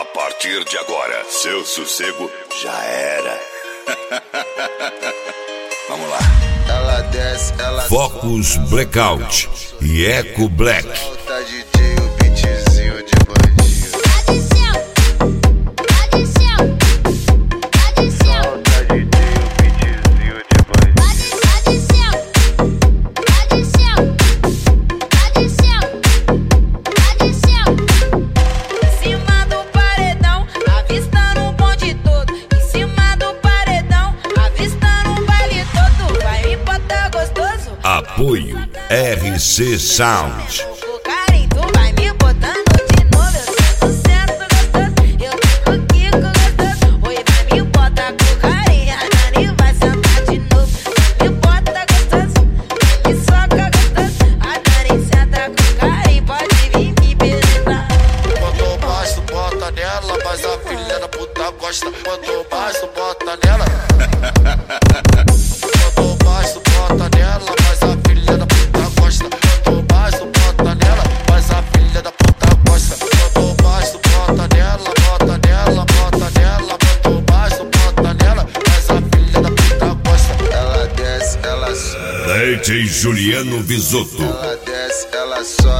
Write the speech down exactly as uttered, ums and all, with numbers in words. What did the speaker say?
partir de agora, seu sossego já era. Vamos lá. Ela desce, ela Focus Blackout e Eco Black. solta D J, o beatzinho de bandido. Solta D J, o beatzinho de bandido. Em cima do paredão, avistando um bonde todo. Em cima do paredão, avistando um baile todo. Vai me botar gostoso. Apoio R C Sound. O carinho, tu vai me botando de novo. Eu sou cento gostoso, eu fico aqui com gostoso. Oi, vai me botar com carinho, a Dani vai sentar de novo. Me bota gostoso, me soca gostoso. A Dani senta com carinho, pode vir me beijar. Quanto mais tu bota nela, mas a filha da puta gosta. Quanto mais tu bota nela. Quanto mais tu bota nela, mas a filha da puta gosta. Quanto mais tu bota nela, mas a filha da puta gosta. Quanto mais tu bota nela, bota nela, bota nela. Quanto mais tu bota nela, mas a filha da puta gosta. Ela desce, ela sobe. D J Juliano Visotto. Ela desce, ela sobe.